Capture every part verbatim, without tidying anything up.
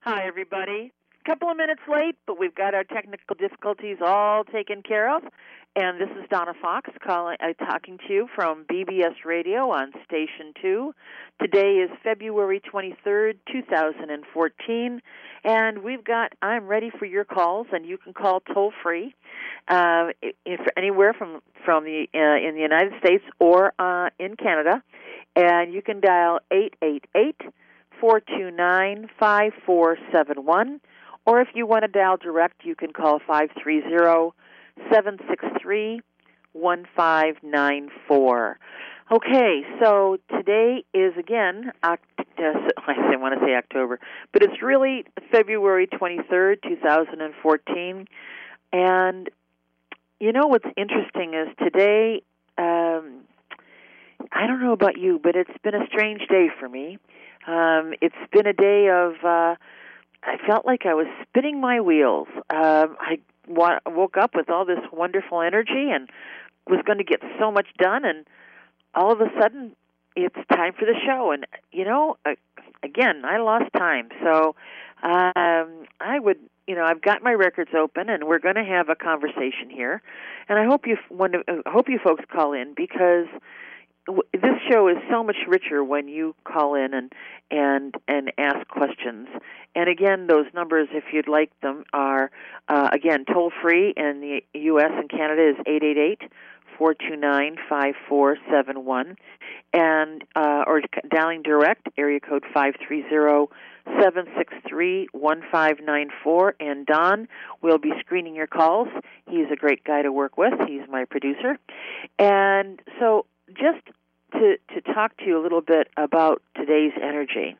Hi, everybody. Couple of minutes late, but we've got our technical difficulties all taken care of. And this is Donna Fox calling, uh, talking to you from B B S Radio on Station two. Today is February twenty-third, two thousand fourteen, and we've got, I'm ready for your calls, and you can call toll-free uh, if anywhere from, from the uh, in the United States or uh, in Canada, and you can dial eight eight eight, four two nine, five four seven one, or if you want to dial direct, you can call five three zero, seven six three, one five nine four. Okay, so today is, again, Oct- uh, I want to say October, but it's really February twenty-third, two thousand fourteen, and you know what's interesting is today, um, I don't know about you, but it's been a strange day for me. Um, it's been a day of, uh, I felt like I was spinning my wheels. Um, I wa- woke up with all this wonderful energy and was going to get so much done, and all of a sudden it's time for the show. And, you know, uh, again, I lost time. So um, I would, you know, I've got my records open, and we're going to have a conversation here. And I hope you, when, I hope you folks call in, because this show is so much richer when you call in and and and ask questions. And again, those numbers, if you'd like them, are uh, again toll free in the U S and Canada is eight eight eight, four two nine, five four seven one, and uh, or dialing direct area code five three zero, seven six three, one five nine four. And Don will be screening your calls. He's a great guy to work with. He's my producer, and so. Just to, to talk to you a little bit about today's energy.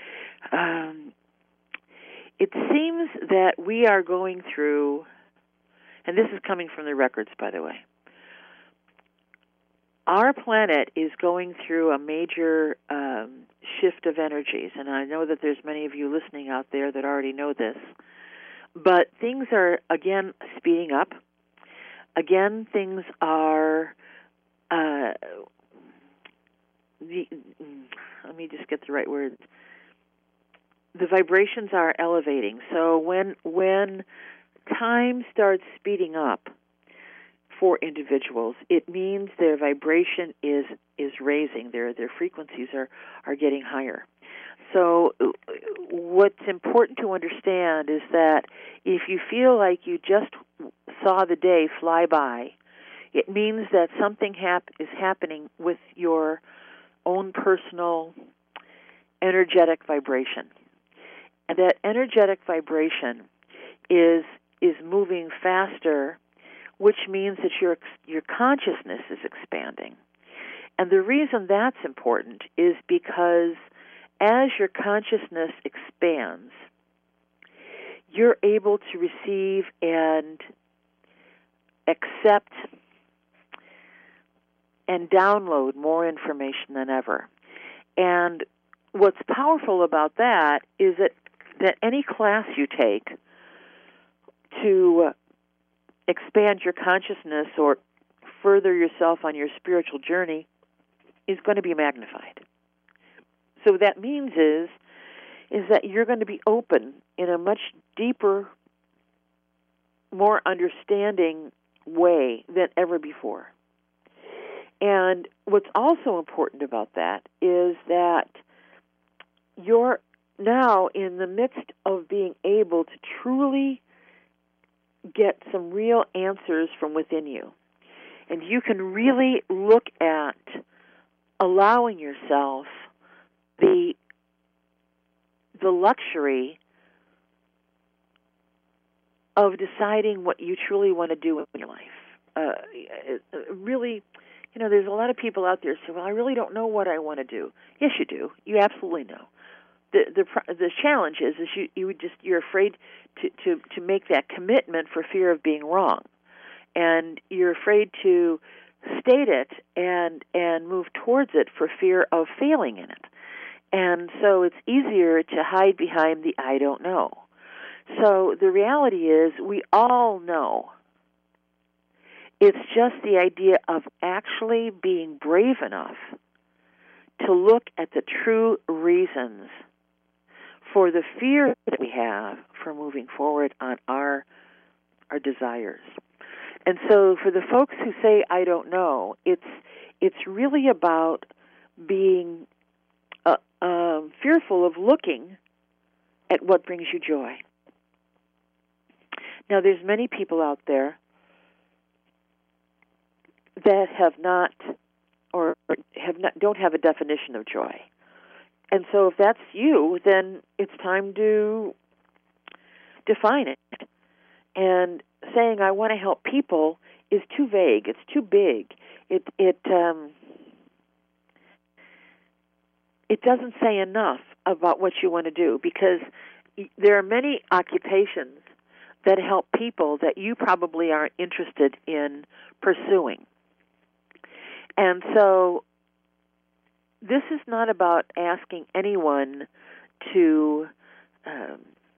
Um, it seems that we are going through, and this is coming from the records, by the way, our planet is going through a major um, shift of energies, and I know that there's many of you listening out there that already know this, but things are, again, speeding up. Again, things are... Uh, the, let me just get the right words. The vibrations are elevating. So when when time starts speeding up for individuals, it means their vibration is is raising. Their their frequencies are, are getting higher. So what's important to understand is that if you feel like you just saw the day fly by, it means that something hap- is happening with your own personal energetic vibration. And that energetic vibration is is moving faster, which means that your your consciousness is expanding. And the reason that's important is because as your consciousness expands, you're able to receive and accept and download more information than ever. And what's powerful about that is that, that any class you take to expand your consciousness or further yourself on your spiritual journey is going to be magnified. So what that means is, is that you're going to be open in a much deeper, more understanding way than ever before. And what's also important about that is that you're now in the midst of being able to truly get some real answers from within you. And you can really look at allowing yourself the the luxury of deciding what you truly want to do in your life. Uh, really... You know, there's a lot of people out there say, well, I really don't know what I want to do. Yes, you do. You absolutely know. The the the challenge is, is you, you would just, you're afraid to, to, to make that commitment for fear of being wrong. And you're afraid to state it and and move towards it for fear of failing in it. And so it's easier to hide behind the I don't know. So the reality is we all know. It's just the idea of actually being brave enough to look at the true reasons for the fear that we have for moving forward on our our desires. And so for the folks who say, I don't know, it's it's really about being uh, um, fearful of looking at what brings you joy. Now, there's many people out there that have not or have not don't have a definition of joy. And so if that's you, then it's time to define it. And saying I want to help people is too vague. It's too big. It it um, it doesn't say enough about what you want to do, because there are many occupations that help people that you probably aren't interested in pursuing. And so this is not about asking anyone to um,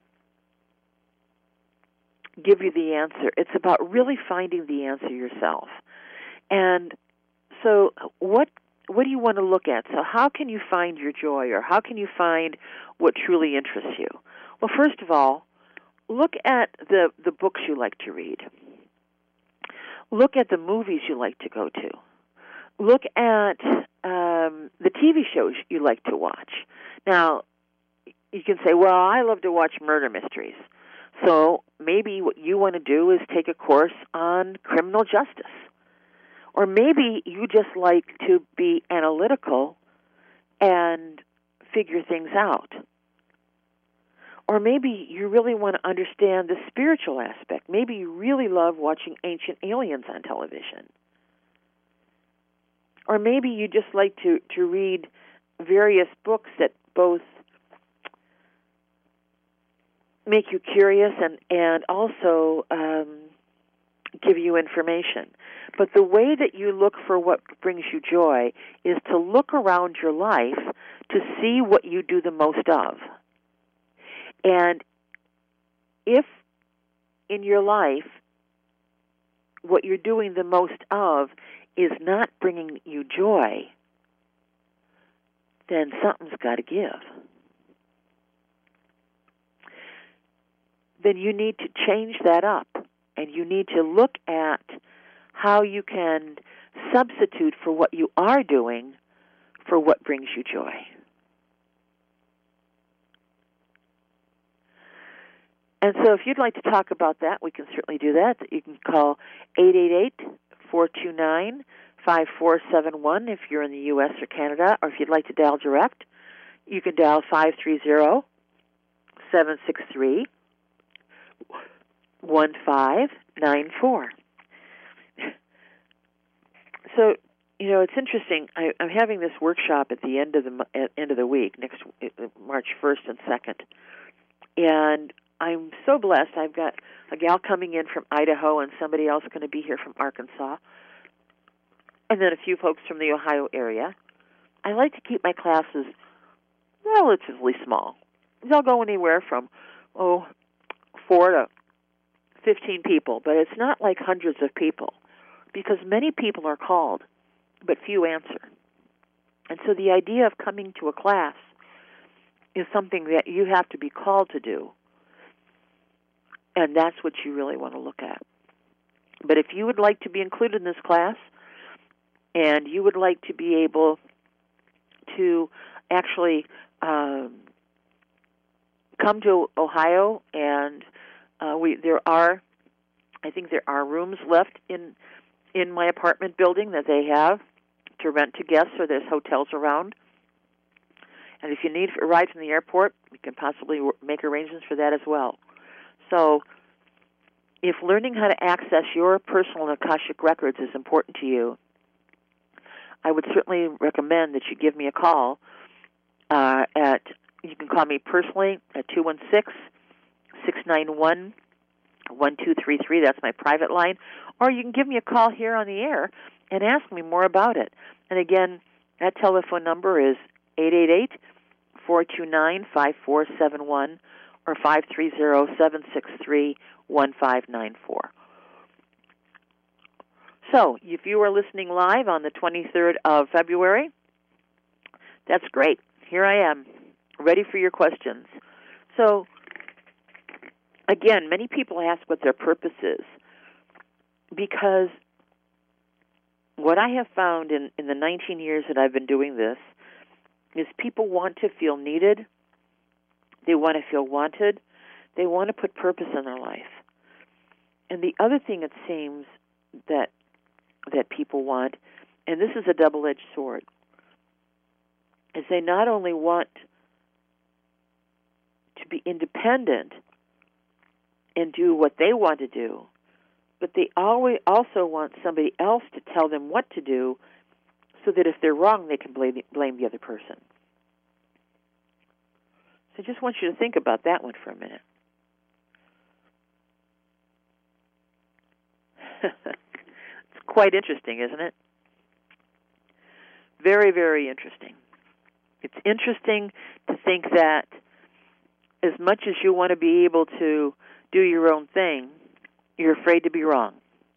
give you the answer. It's about really finding the answer yourself. And so what what do you want to look at? So how can you find your joy, or how can you find what truly interests you? Well, first of all, look at the, the books you like to read. Look at the movies you like to go to. Look at um, the T V shows you like to watch. Now, you can say, well, I love to watch murder mysteries. So maybe what you want to do is take a course on criminal justice. Or maybe you just like to be analytical and figure things out. Or maybe you really want to understand the spiritual aspect. Maybe you really love watching Ancient Aliens on television. Or maybe you just like to, to read various books that both make you curious and, and also um, give you information. But the way that you look for what brings you joy is to look around your life to see what you do the most of. And if in your life what you're doing the most of is not bringing you joy, then something's got to give. Then you need to change that up, and you need to look at how you can substitute for what you are doing for what brings you joy. And so if you'd like to talk about that, we can certainly do that. You can call eight eight eight, four two nine, five four seven one if you're in the U S or Canada, or if you'd like to dial direct, you can dial five three zero, seven six three, one five nine four. So, you know, it's interesting. I, I'm having this workshop at the end of the at end of the week, next March first and second, and I'm so blessed. I've got a gal coming in from Idaho and somebody else going to be here from Arkansas, and then a few folks from the Ohio area. I like to keep my classes relatively small. They'll go anywhere from, oh, four to fifteen people, but it's not like hundreds of people, because many people are called, but few answer. And so the idea of coming to a class is something that you have to be called to do. And that's what you really want to look at. But if you would like to be included in this class, and you would like to be able to actually um, come to Ohio, and uh, we there are, I think there are rooms left in in my apartment building that they have to rent to guests, or there's hotels around. And if you need a ride from the airport, we can possibly make arrangements for that as well. So if learning how to access your personal Akashic records is important to you, I would certainly recommend that you give me a call uh, at, you can call me personally at two one six, six nine one, one two three three. That's my private line. Or you can give me a call here on the air and ask me more about it. And again, that telephone number is eight eight eight, four two nine, five four seven one or five three zero, seven six three, one five nine four. So, if you are listening live on the twenty-third of February, that's great. Here I am, ready for your questions. So, again, many people ask what their purpose is, because what I have found in, in the nineteen years that I've been doing this is people want to feel needed, they want to feel wanted, they want to put purpose in their life. And the other thing it seems that that people want, and this is a double-edged sword, is they not only want to be independent and do what they want to do, but they always also want somebody else to tell them what to do, so that if they're wrong, they can blame the, blame the other person. So I just want you to think about that one for a minute. It's quite interesting, isn't it? Very, very interesting. It's interesting to think that as much as you want to be able to do your own thing, you're afraid to be wrong.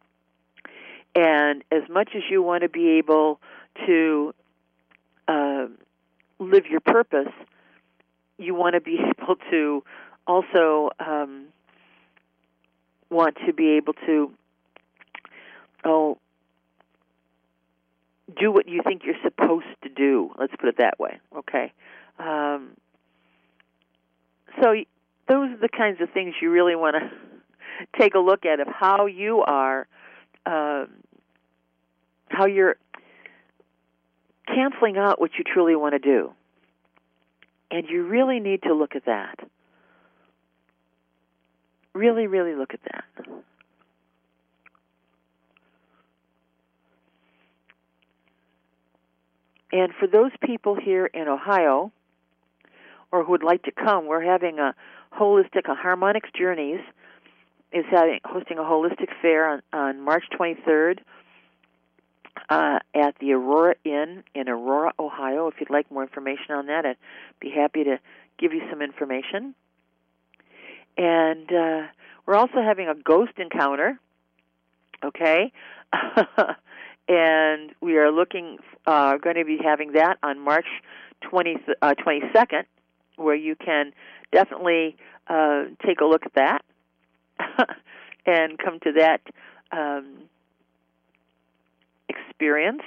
And as much as you want to be able to uh, live your purpose, you want to be able to also um, want to be able to oh, do what you think you're supposed to do. Let's put it that way, okay? Um, so those are the kinds of things you really want to take a look at, of how you are, uh, how you're canceling out what you truly want to do. And you really need to look at that. Really, really look at that. And for those people here in Ohio, or who would like to come, we're having a holistic, a Harmonics Journeys is having hosting a holistic fair on, on March twenty-third uh, at the Aurora Inn in Aurora, Ohio. If you'd like more information on that, I'd be happy to give you some information. And uh, we're also having a ghost encounter, okay? And we are looking, uh, going to be having that on March twentieth, uh, twenty-second, where you can definitely uh, take a look at that and come to that um, experience.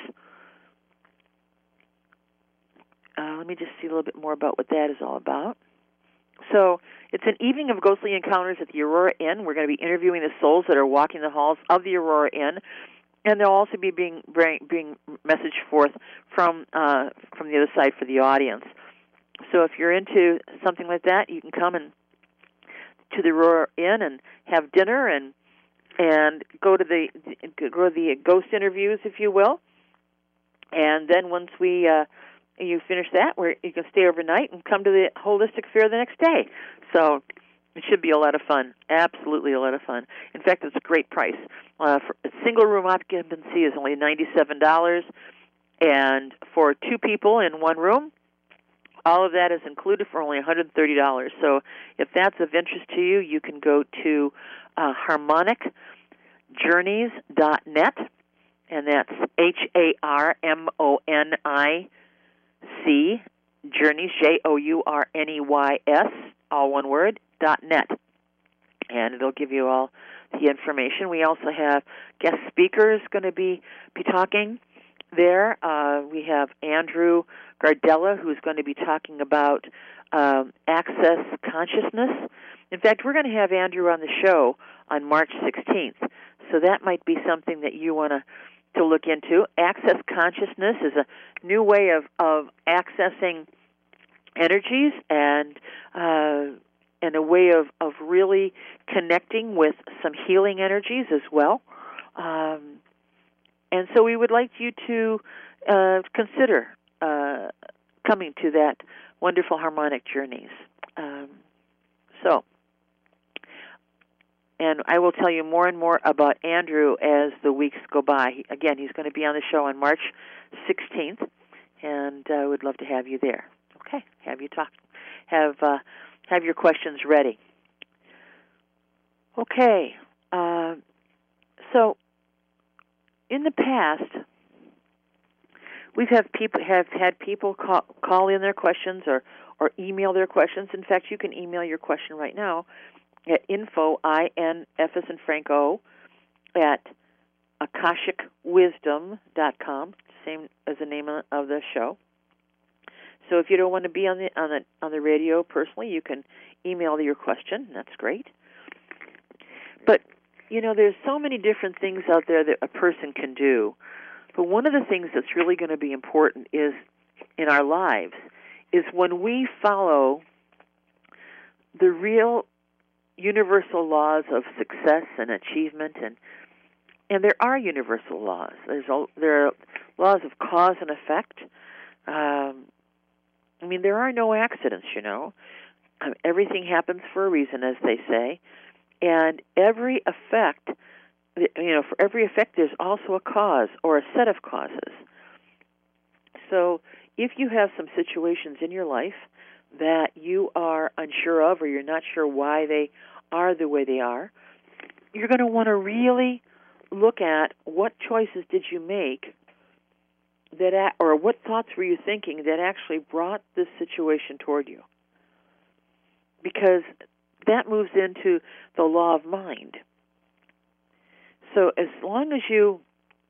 Uh, let me just see a little bit more about what that is all about. So it's an evening of ghostly encounters at the Aurora Inn. We're going to be interviewing the souls that are walking the halls of the Aurora Inn, and they'll also be being being messaged forth from uh, from the other side for the audience. So if you're into something like that, you can come and to the Aurora Inn and have dinner and and go to the go to the ghost interviews, if you will. And then once we uh, you finish that, where you can stay overnight and come to the holistic fair the next day. So it should be a lot of fun. Absolutely a lot of fun. In fact, it's a great price. Uh, for a single room occupancy is only ninety-seven dollars, and for two people in one room, all of that is included for only one hundred thirty dollars. So if that's of interest to you, you can go to uh, harmonic journeys dot net, and that's H A R M O N I C, Journeys, J O U R N E Y S, all one word, dot net. And it'll give you all the information. We also have guest speakers going to be, be talking there. Uh, we have Andrew Gardella, who's going to be talking about um, access consciousness. In fact, we're going to have Andrew on the show on March sixteenth, so that might be something that you want to to look into. Access consciousness is a new way of, of accessing energies and uh, and a way of, of really connecting with some healing energies as well. Um, and so we would like you to uh, consider uh, coming to that wonderful Harmonic Journeys. Um, so, and I will tell you more and more about Andrew as the weeks go by. He, again, he's going to be on the show on March sixteenth, and I uh, would love to have you there. Okay, have you talk, have uh, have your questions ready. Okay, uh, so in the past, we've have people have had people call, call in their questions or, or email their questions. In fact, you can email your question right now at info, I N F as in Franco, at akashic wisdom dot com, same as the name of the show. So if you don't want to be on the on the on the radio personally, you can email your question. That's great. But you know, there's so many different things out there that a person can do. But one of the things that's really going to be important is in our lives is when we follow the real universal laws of success and achievement, and and there are universal laws. There's all, there are laws of cause and effect. Um, I mean, there are no accidents, you know. Um, everything happens for a reason, as they say. And every effect, you know, for every effect there's also a cause or a set of causes. So if you have some situations in your life that you are unsure of or you're not sure why they are the way they are, you're going to want to really look at what choices did you make that, or what thoughts were you thinking that actually brought this situation toward you. Because that moves into the law of mind. So as long as you,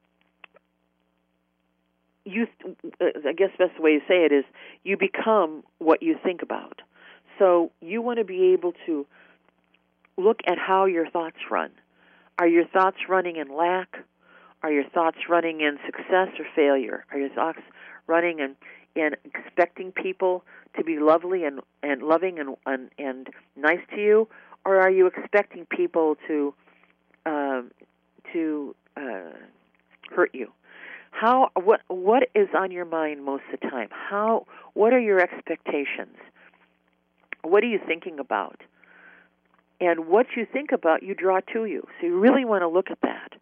you, I guess the best way to say it is you become what you think about. So you want to be able to look at how your thoughts run. Are your thoughts running in lack? Are your thoughts running in success or failure? Are your thoughts running in, in expecting people to be lovely and, and loving and, and and nice to you, or are you expecting people to um, to uh, hurt you? How what what is on your mind most of the time? How what are your expectations? What are you thinking about? And what you think about, you draw to you. So you really want to look at that.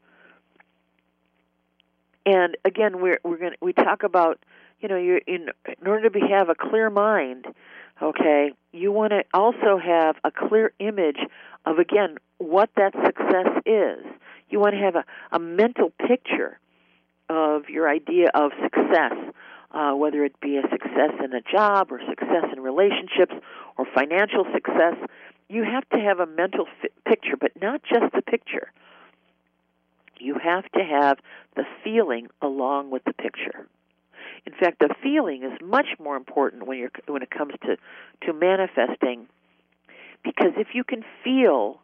And again, we're we're going we talk about, you know, you're in in order to be, have a clear mind, okay, you want to also have a clear image of, again, what that success is. You want to have a, a mental picture of your idea of success, uh, whether it be a success in a job or success in relationships or financial success. You have to have a mental fi- picture, but not just the picture. You have to have the feeling along with the picture. In fact, the feeling is much more important when you're when it comes to, to manifesting, because if you can feel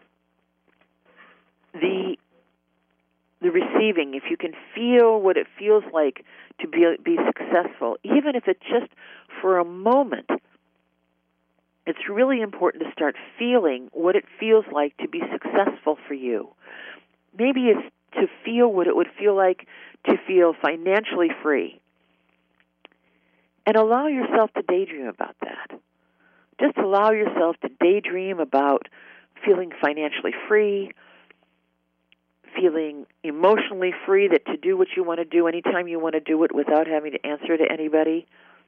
the the receiving, if you can feel what it feels like to be be successful, even if it's just for a moment, it's really important to start feeling what it feels like to be successful for you. Maybe it's to feel what it would feel like to feel financially free. And allow yourself to daydream about that. Just allow yourself to daydream about feeling financially free, feeling emotionally free, that to do what you want to do anytime you want to do it without having to answer to anybody.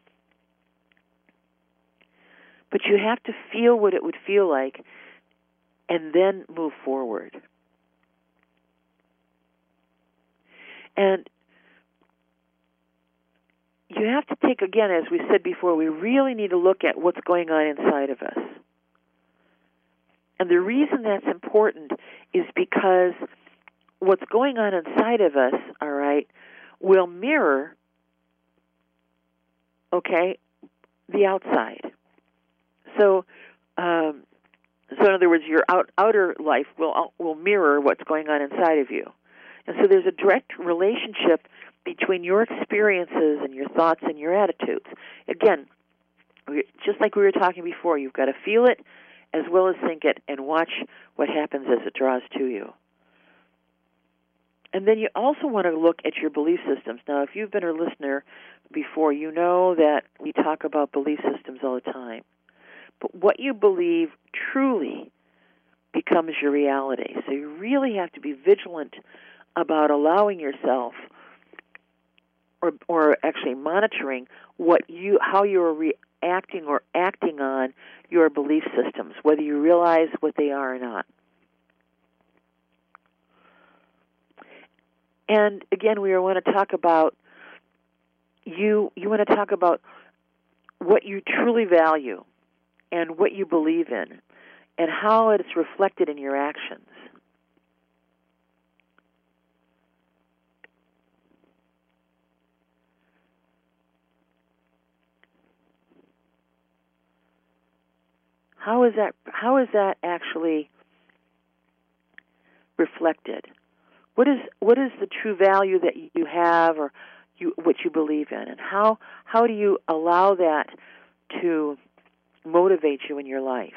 But you have to feel what it would feel like and then move forward. And you have to take, again, as we said before, we really need to look at what's going on inside of us. And the reason that's important is because what's going on inside of us, all right, will mirror, okay, the outside. So, um, so in other words, your out, outer life will will mirror what's going on inside of you. And so there's a direct relationship between your experiences and your thoughts and your attitudes. Again, just like we were talking before, you've got to feel it as well as think it and watch what happens as it draws to you. And then you also want to look at your belief systems. Now, if you've been a listener before, you know that we talk about belief systems all the time. But what you believe truly becomes your reality. So you really have to be vigilant about allowing yourself, or or actually monitoring what you how you are reacting or acting on your belief systems, whether you realize what they are or not. And again, we want to talk about you you want to talk about what you truly value and what you believe in and how it's reflected in your actions. How is that how is that actually reflected? What is what is the true value that you have, or you, what you believe in, and how how do you allow that to motivate you in your life?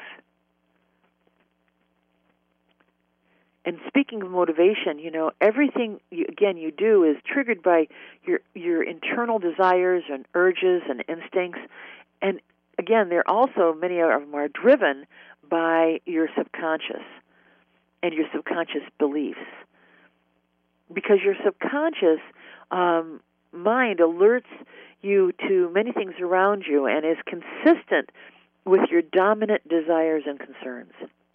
And speaking of motivation, you know, everything you, again you do is triggered by your your internal desires and urges and instincts, and again, they're also, many of them are driven by your subconscious and your subconscious beliefs. Because your subconscious um, mind alerts you to many things around you and is consistent with your dominant desires and concerns.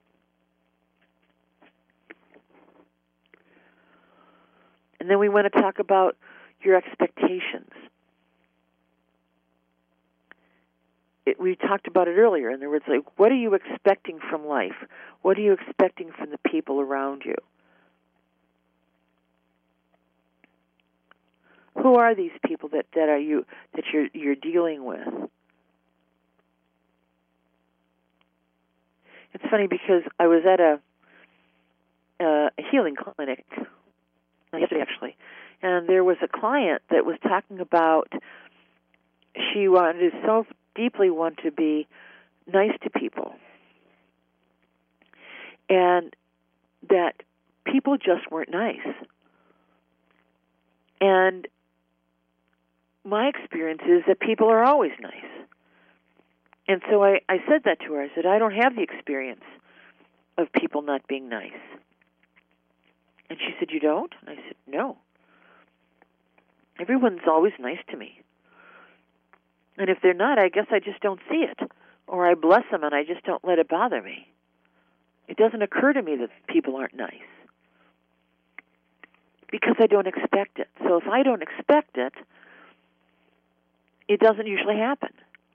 And then we want to talk about your expectations. It, we talked about it earlier. In other words, like, what are you expecting from life? What are you expecting from the people around you? Who are these people that, that are you that you're you're dealing with? It's funny because I was at a, uh, a healing clinic yesterday, actually, and there was a client that was talking about she wanted to so deeply want to be nice to people, and that people just weren't nice. And my experience is that people are always nice. And so I, I said that to her. I said, I don't have the experience of people not being nice. And she said, you don't? And I said, no. Everyone's always nice to me. And if they're not, I guess I just don't see it. Or I bless them and I just don't let it bother me. It doesn't occur to me that people aren't nice. Because I don't expect it. So if I don't expect it, it doesn't usually happen.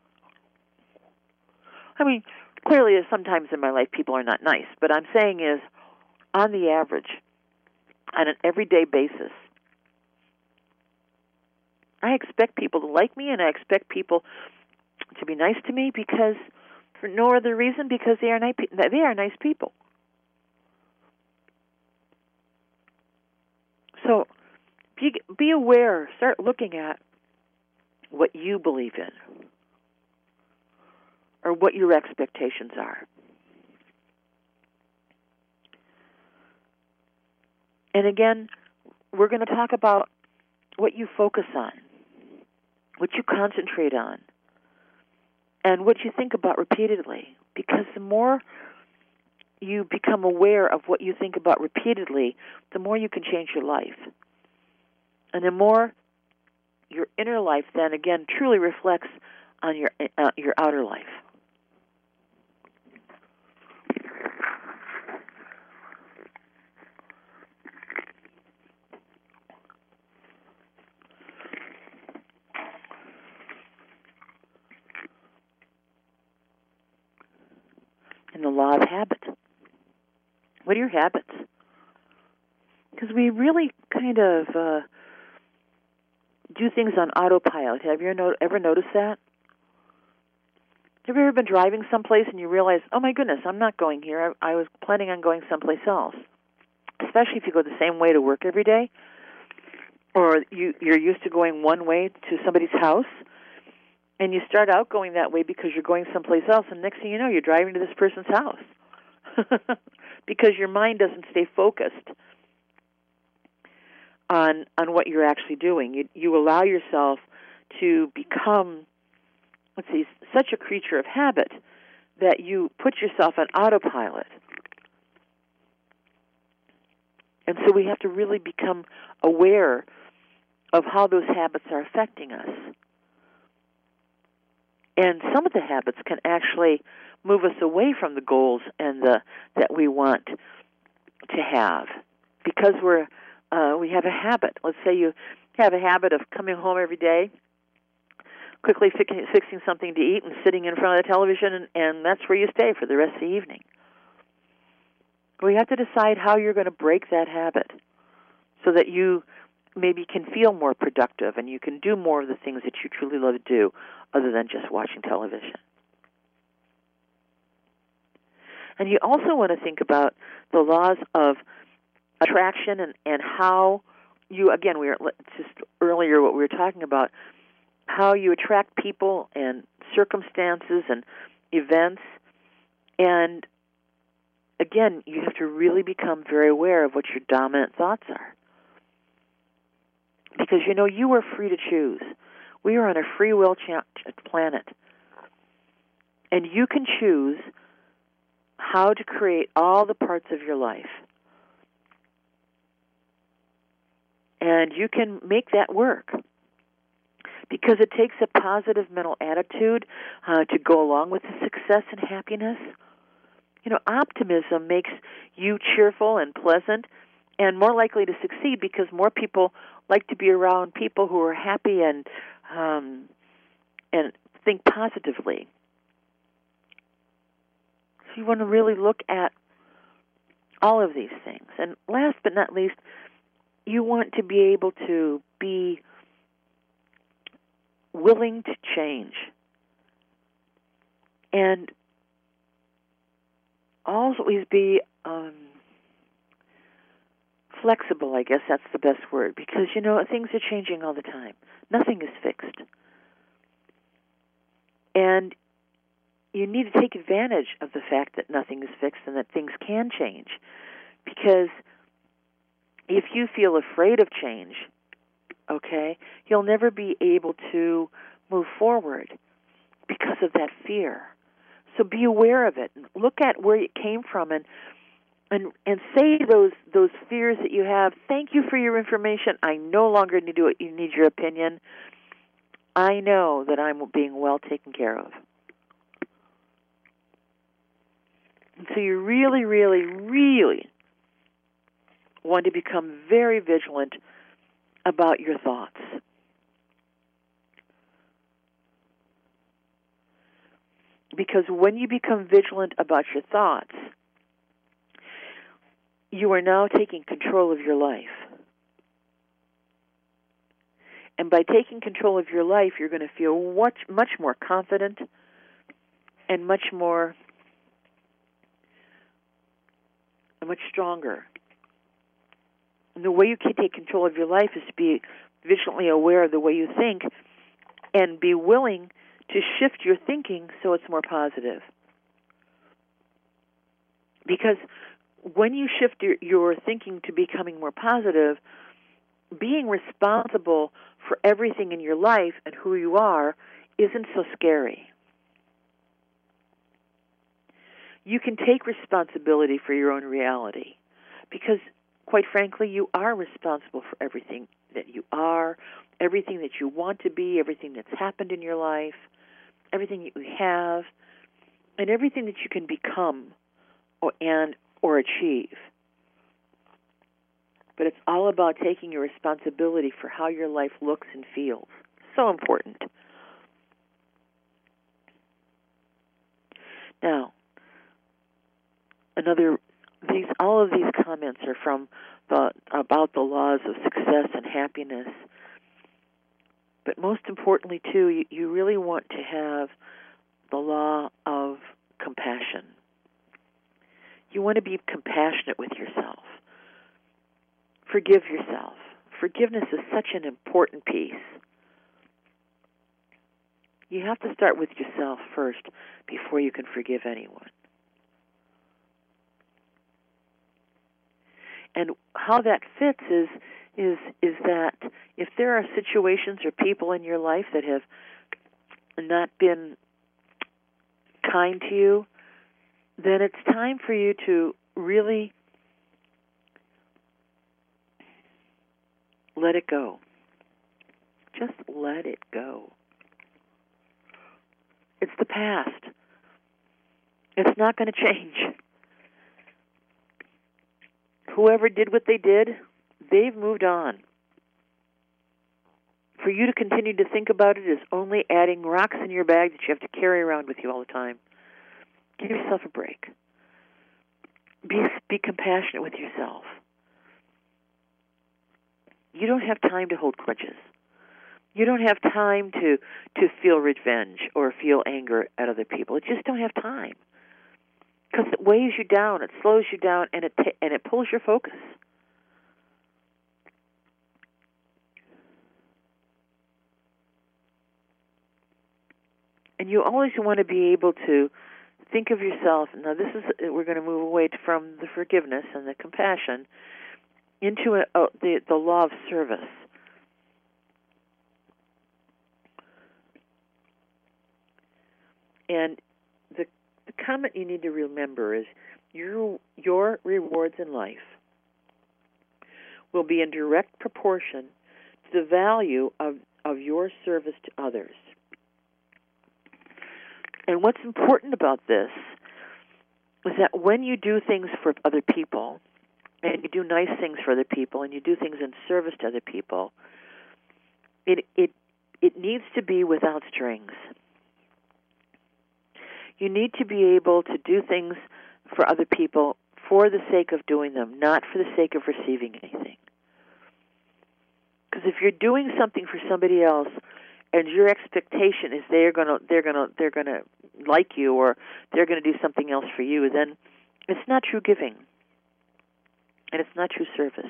I mean, clearly sometimes in my life people are not nice, but I'm saying is, on the average, on an everyday basis, I expect people to like me and I expect people to be nice to me because, for no other reason, because they are nice, they are nice people. So be, be aware, start looking at what you believe in or what your expectations are. And again, we're going to talk about what you focus on, what you concentrate on, and what you think about repeatedly. Because the more you become aware of what you think about repeatedly, the more you can change your life. And the more your inner life then, again, truly reflects on your uh, your outer life. And the law of habit. What are your habits? Because we really kind of uh, do things on autopilot. Have you ever, ever noticed that? Have you ever been driving someplace and you realize, oh my goodness, I'm not going here. I, I was planning on going someplace else. Especially if you go the same way to work every day, or you, you're used to going one way to somebody's house, and you start out going that way because you're going someplace else, and next thing you know, you're driving to this person's house because your mind doesn't stay focused on on what you're actually doing. You you allow yourself to become, let's see, such a creature of habit that you put yourself on autopilot. And so we have to really become aware of how those habits are affecting us. And some of the habits can actually move us away from the goals and the that we want to have, because we're uh, we have a habit. Let's say you have a habit of coming home every day quickly fi- fixing something to eat and sitting in front of the television, and, and that's where you stay for the rest of the evening. Well, you have to decide how you're going to break that habit so that you maybe can feel more productive and you can do more of the things that you truly love to do other than just watching television. And you also want to think about the laws of attraction and, and how you, again, we were just earlier what we were talking about, how you attract people and circumstances and events. And again, you have to really become very aware of what your dominant thoughts are. Because, you know, you are free to choose. We are on a free will ch- planet. And you can choose how to create all the parts of your life. And you can make that work. Because it takes a positive mental attitude uh, to go along with the success and happiness. You know, optimism makes you cheerful and pleasant and more likely to succeed because more people like to be around people who are happy and um, and think positively. So you want to really look at all of these things. And last but not least, you want to be able to be willing to change. And always be um, flexible, I guess that's the best word, because, you know, things are changing all the time. Nothing is fixed. And you need to take advantage of the fact that nothing is fixed and that things can change. Because if you feel afraid of change, okay, you'll never be able to move forward because of that fear. So be aware of it. Look at where it came from and and and say those those fears that you have. Thank you for your information. I no longer need to need your opinion. I know that I'm being well taken care of. And so you really, really, really want to become very vigilant about your thoughts. Because when you become vigilant about your thoughts, you are now taking control of your life. And by taking control of your life, you're going to feel much, much more confident and much more, much stronger. And the way you can take control of your life is to be vigilantly aware of the way you think and be willing to shift your thinking so it's more positive. Because when you shift your, your thinking to becoming more positive, being responsible for everything in your life and who you are isn't so scary. You can take responsibility for your own reality because, quite frankly, you are responsible for everything that you are, everything that you want to be, everything that's happened in your life, everything that you have, and everything that you can become or, and or achieve. But it's all about taking your responsibility for how your life looks and feels. So important. Now, another these all of these comments are from the about the laws of success and happiness. But most importantly, too, you, you really want to have the law of compassion. You want to be compassionate with yourself. Forgive yourself. Forgiveness is such an important piece. You have to start with yourself first before you can forgive anyone. And how that fits is is is that if there are situations or people in your life that have not been kind to you, then it's time for you to really let it go. Just let it go. It's the past. It's not going to change. Whoever did what they did, they've moved on. for you to continue to think about it is only adding rocks in your bag that you have to carry around with you all the time. Give yourself a break. Be, be compassionate with yourself. You don't have time to hold grudges. You don't have time to, to feel revenge or feel anger at other people. You just don't have time. Because it weighs you down, it slows you down, and it, t- and it pulls your focus. And you always want to be able to think of yourself. Now, this is we're going to move away from the forgiveness and the compassion into a, a, the the law of service. And the the comment you need to remember is your your rewards in life will be in direct proportion to the value of, of your service to others. And what's important about this is that when you do things for other people, and you do nice things for other people, and you do things in service to other people, it it it needs to be without strings. You need to be able to do things for other people for the sake of doing them, not for the sake of receiving anything. Because if you're doing something for somebody else, and your expectation is they're gonna they're gonna they're gonna like you, or they're gonna do something else for you, then it's not true giving, and it's not true service.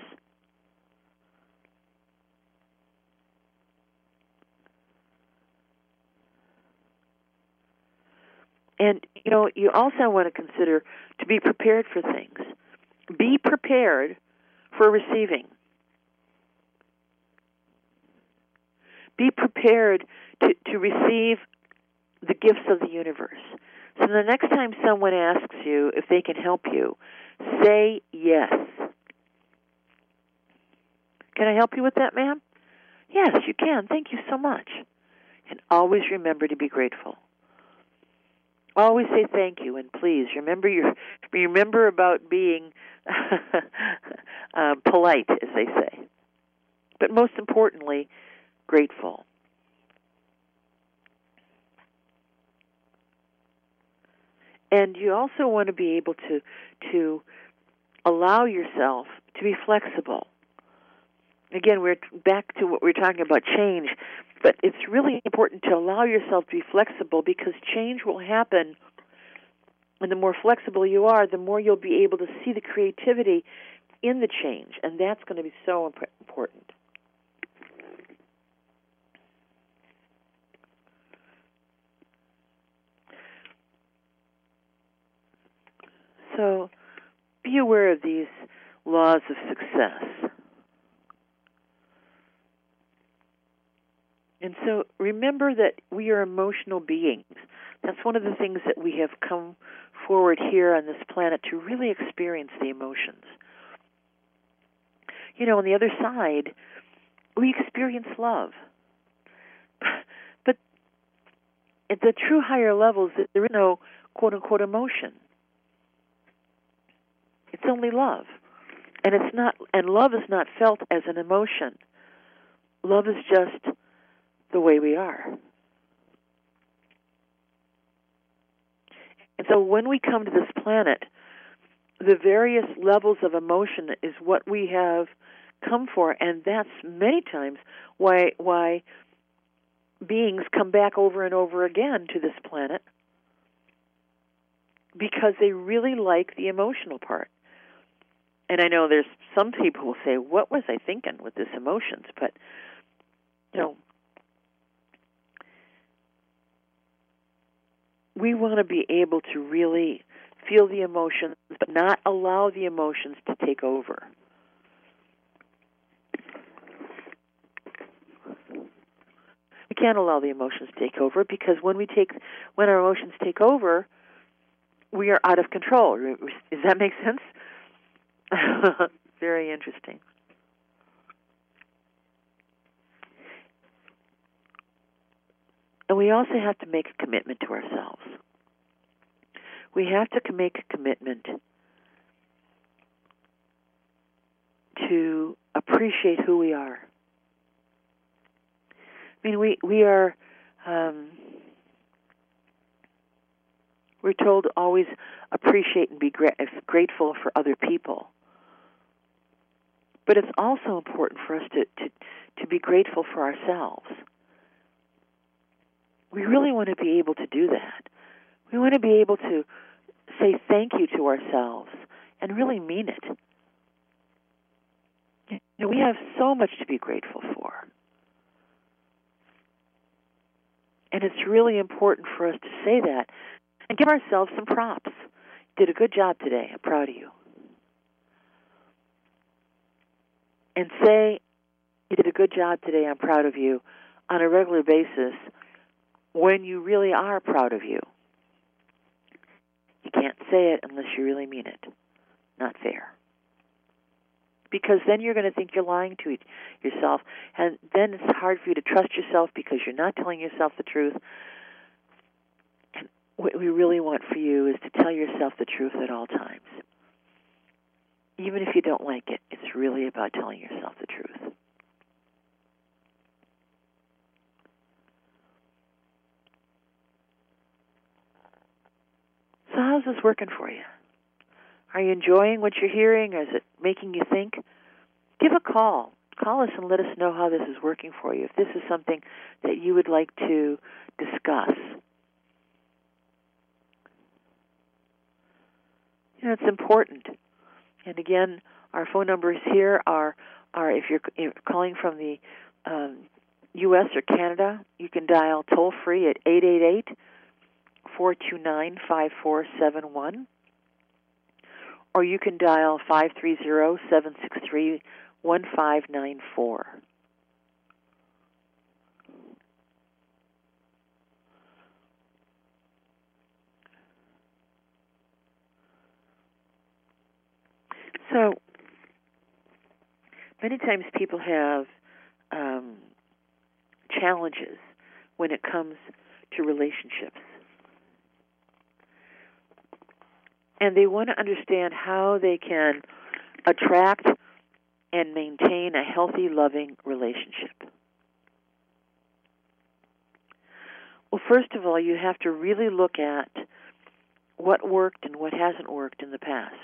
And you know, you also want to consider to be prepared for things. Be prepared for receiving. Be prepared to, to receive the gifts of the universe. So the next time someone asks you if they can help you, say yes. Can I help you with that, ma'am? Yes, you can. Thank you so much. And always remember to be grateful. Always say thank you, and please remember your remember about being uh, polite, as they say. But most importantly, grateful. And you also want to be able to to allow yourself to be flexible. Again, we're back to what we we're talking about, change, but it's really important to allow yourself to be flexible, because change will happen, and the more flexible you are, the more you'll be able to see the creativity in the change, and that's going to be so imp- important. So be aware of these laws of success. And so remember that we are emotional beings. That's one of the things that we have come forward here on this planet to really experience the emotions. You know, on the other side, we experience love. But at the true higher levels, there is no quote-unquote emotion. It's only love. And it's not and love is not felt as an emotion. Love is just the way we are. And so when we come to this planet, the various levels of emotion is what we have come for, and that's many times why why beings come back over and over again to this planet, because they really like the emotional part. And I know there's some people who will say, what was I thinking with this emotions? But, you know, we want to be able to really feel the emotions, but not allow the emotions to take over. We can't allow the emotions to take over, because when we take, when our emotions take over, we are out of control. Does that make sense? Very interesting. And we also have to make a commitment to ourselves. We have to make a commitment to appreciate who we are. I mean, we we are um, we're told to always appreciate and be gra- grateful for other people, but it's also important for us to, to to be grateful for ourselves. We really want to be able to do that. We want to be able to say thank you to ourselves and really mean it. You know, we have so much to be grateful for. And it's really important for us to say that and give ourselves some props. You did a good job today. I'm proud of you. And say, you did a good job today. I'm proud of you on a regular basis when you really are proud of you. You can't say it unless you really mean it. Not fair. Because then you're going to think you're lying to yourself, and then it's hard for you to trust yourself because you're not telling yourself the truth. And what we really want for you is to tell yourself the truth at all times. Even if you don't like it, it's really about telling yourself the truth. So how's this working for you? Are you enjoying what you're hearing, or is it making you think? Give a call. Call us and let us know how this is working for you, if this is something that you would like to discuss. You know, it's important. And again, our phone numbers here are, are if you're, if you're calling from the um, U S or Canada, you can dial toll-free at eight eight eight, four two nine, five four seven one. Or you can dial five three zero, seven six three, one five nine four. So, many times people have um, challenges when it comes to relationships. And they want to understand how they can attract and maintain a healthy, loving relationship. Well, first of all, you have to really look at what worked and what hasn't worked in the past.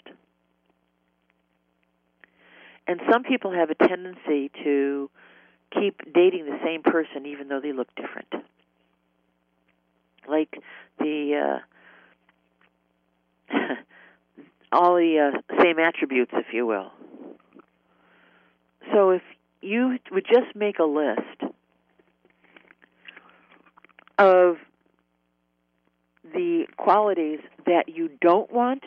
And some people have a tendency to keep dating the same person even though they look different. Like the... Uh, all the uh, same attributes, if you will. So if you would just make a list of the qualities that you don't want,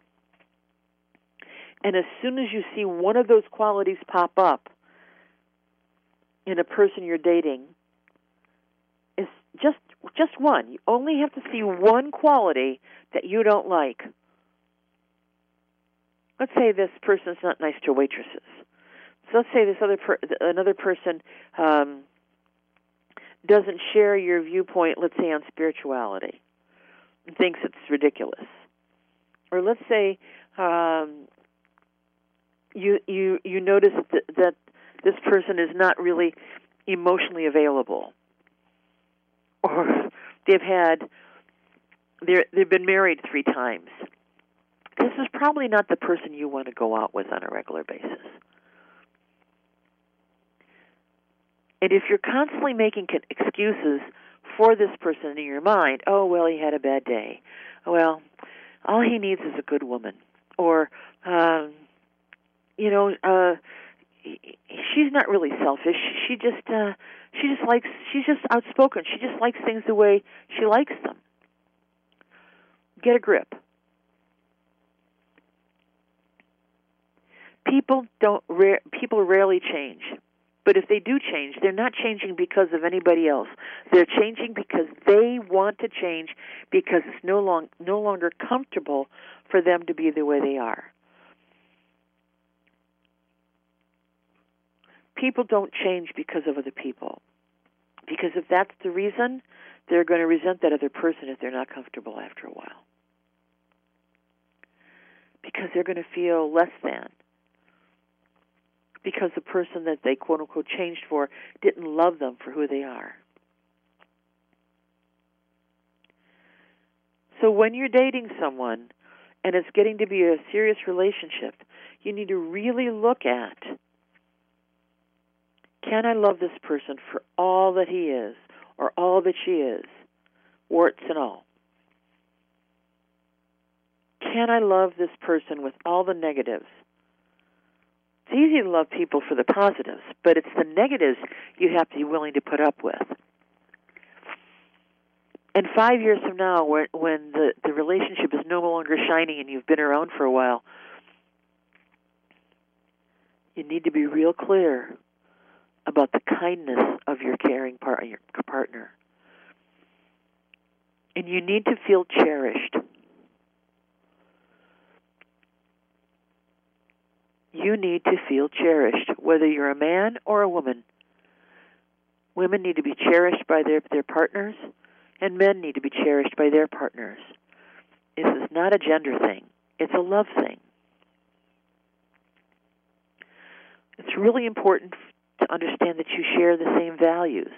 and as soon as you see one of those qualities pop up in a person you're dating, is just just one. You only have to see one quality that you don't like. Let's say this person's not nice to waitresses. So let's say this other per- another person um, doesn't share your viewpoint, let's say on spirituality, and thinks it's ridiculous. Or let's say um, you you you notice that, that this person is not really emotionally available, or they've had they're, they've been married three times. This is probably not the person you want to go out with on a regular basis. And if you're constantly making excuses for this person in your mind, oh, well, he had a bad day. Well, all he needs is a good woman. Or, um, you know, uh, she's not really selfish. She just, uh, she just likes, she's just outspoken. She just likes things the way she likes them. Get a grip. People don't. Rare, people rarely change, but if they do change, they're not changing because of anybody else. They're changing because they want to change, because it's no long, no longer comfortable for them to be the way they are. People don't change because of other people, because if that's the reason, they're going to resent that other person if they're not comfortable after a while, because they're going to feel less than. Because the person that they quote-unquote changed for didn't love them for who they are. So when you're dating someone and it's getting to be a serious relationship, you need to really look at, can I love this person for all that he is or all that she is, warts and all? Can I love this person with all the negatives? It's easy to love people for the positives, but it's the negatives you have to be willing to put up with. And five years from now, when, when the, the relationship is no longer shining and you've been around for a while, you need to be real clear about the kindness of your caring par- your partner. And you need to feel cherished. You need to feel cherished, whether you're a man or a woman. Women need to be cherished by their, their partners, and men need to be cherished by their partners. This is not a gender thing. It's a love thing. It's really important to understand that you share the same values.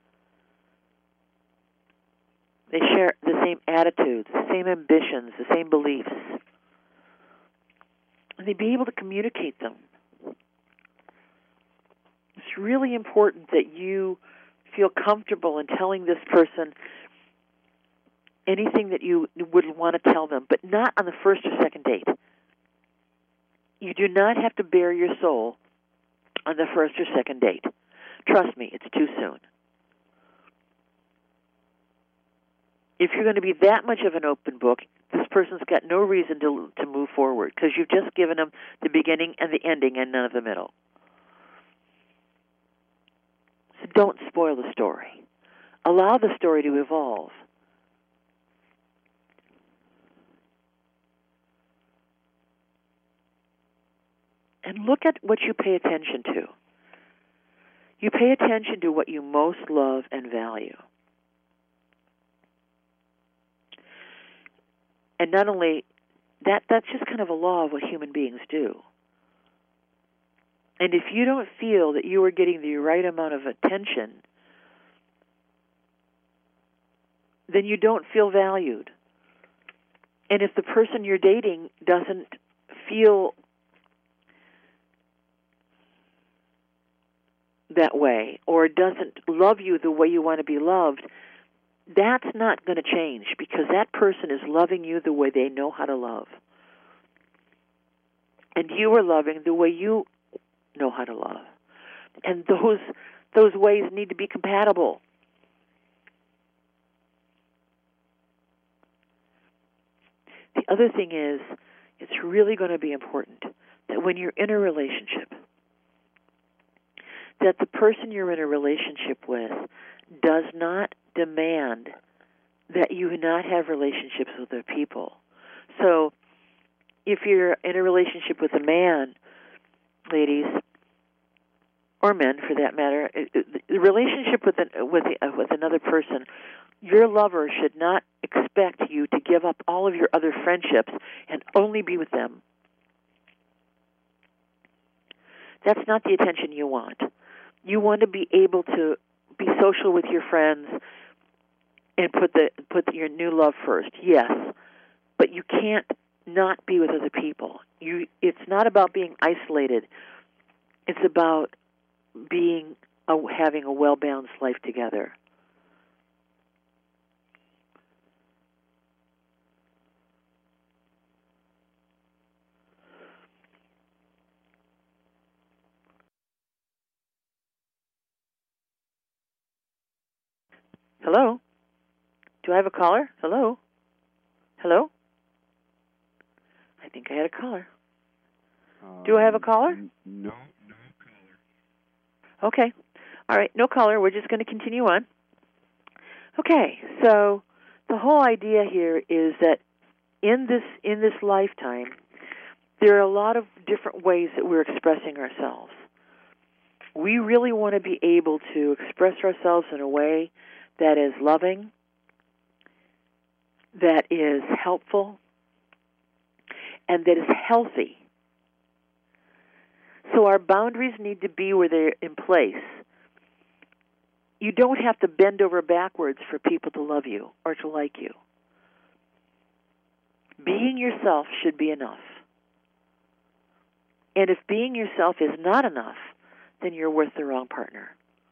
They share the same attitudes, the same ambitions, the same beliefs. And they be able to communicate them. It's really important that you feel comfortable in telling this person anything that you would want to tell them, but not on the first or second date. You do not have to bare your soul on the first or second date. Trust me, it's too soon. If you're going to be that much of an open book, this person's got no reason to to move forward because you've just given them the beginning and the ending and none of the middle. So don't spoil the story. Allow the story to evolve. And look at what you pay attention to. You pay attention to what you most love and value. And not only that, that's just kind of a law of what human beings do. And if you don't feel that you are getting the right amount of attention, then you don't feel valued. And if the person you're dating doesn't feel that way or doesn't love you the way you want to be loved, that's not going to change because that person is loving you the way they know how to love. And you are loving the way you know how to love. And those those ways need to be compatible. The other thing is, it's really going to be important that when you're in a relationship, that the person you're in a relationship with does not demand that you not have relationships with other people. So if you're in a relationship with a man, ladies, or men for that matter, the relationship with an, with the, uh, with another person, your lover should not expect you to give up all of your other friendships and only be with them. That's not the attention you want. You want to be able to be social with your friends and put the put your new love first. Yes, but you can't not be with other people. You it's not about being isolated. It's about being a, having a well-balanced life together. Hello? Do I have a caller? Hello? Hello? I think I had a caller. Um, Do I have a caller? N- no, no caller. Okay. All right, no caller. We're just going to continue on. Okay, so the whole idea here is that in this in this lifetime, there are a lot of different ways that we're expressing ourselves. We really want to be able to express ourselves in a way that is loving, that is helpful, and that is healthy. So our boundaries need to be where they're in place. You don't have to bend over backwards for people to love you or to like you. Being yourself should be enough. And if being yourself is not enough, then you're with the wrong partner.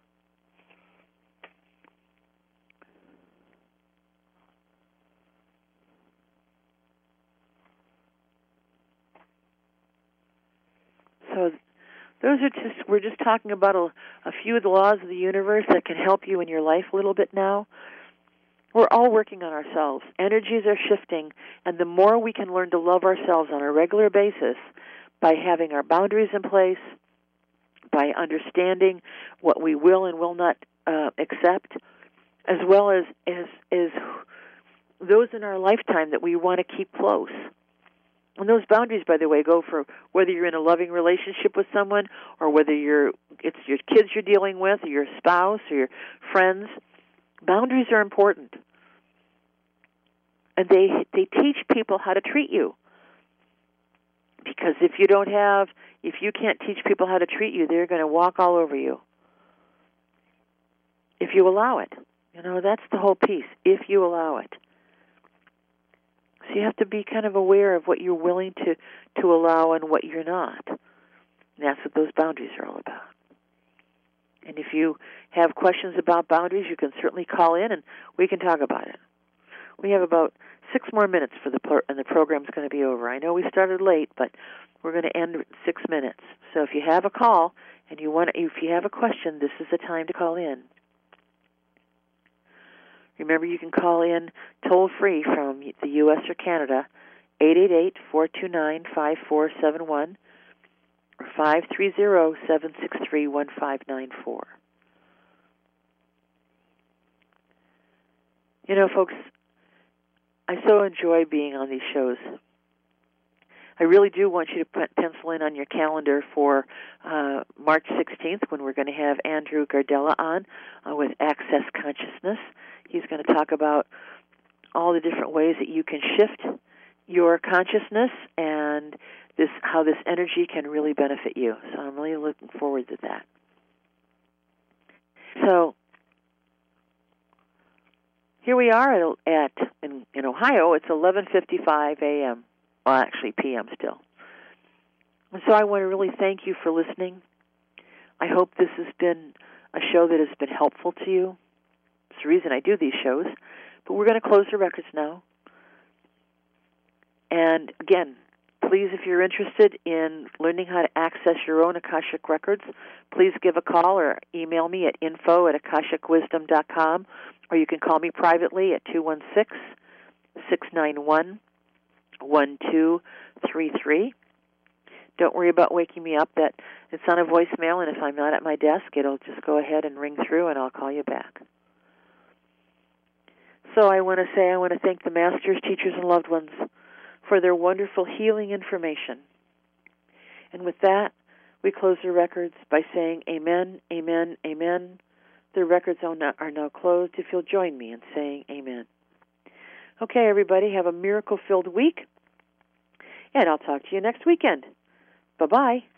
So those are just, we're just talking about a, a few of the laws of the universe that can help you in your life a little bit now. We're all working on ourselves. Energies are shifting, and the more we can learn to love ourselves on a regular basis by having our boundaries in place, by understanding what we will and will not uh, accept, as well as, as, as those in our lifetime that we want to keep close. And those boundaries, by the way, go for whether you're in a loving relationship with someone or whether you're it's your kids you're dealing with or your spouse or your friends. Boundaries are important. And they they teach people how to treat you. Because if you don't have, if you can't teach people how to treat you, they're going to walk all over you. If you allow it. You know, that's the whole piece. If you allow it. So you have to be kind of aware of what you're willing to, to allow and what you're not. And that's what those boundaries are all about. And if you have questions about boundaries, you can certainly call in and we can talk about it. We have about six more minutes for the pro- and the program's going to be over. I know we started late, but we're going to end in six minutes. So if you have a call and you want, to, if you have a question, this is the time to call in. Remember, you can call in toll-free from the U S or Canada, eight eight eight, four two nine, five four seven one, or five three zero, seven six three, one five nine four. You know, folks, I so enjoy being on these shows. I really do want you to put, pencil in on your calendar for uh, March sixteenth when we're going to have Andrew Gardella on uh, with Access Consciousness. He's going to talk about all the different ways that you can shift your consciousness and this how this energy can really benefit you. So I'm really looking forward to that. So here we are at, at in, in Ohio. It's eleven fifty-five a.m. Well, actually p m still. And so I want to really thank you for listening. I hope this has been a show that has been helpful to you. It's the reason I do these shows. But we're going to close the records now. And again, please, if you're interested in learning how to access your own Akashic records, please give a call or email me at info at akashic wisdom dot com, or you can call me privately at two one six, six nine one, one two three three. Don't worry about waking me up. That it's on a voicemail, and if I'm not at my desk, it'll just go ahead and ring through, and I'll call you back. So I want to say I want to thank the masters, teachers, and loved ones for their wonderful healing information. And with that, we close the records by saying amen, amen, amen. The records are now closed. If you'll join me in saying amen. Okay, everybody, have a miracle-filled week, and I'll talk to you next weekend. Bye-bye.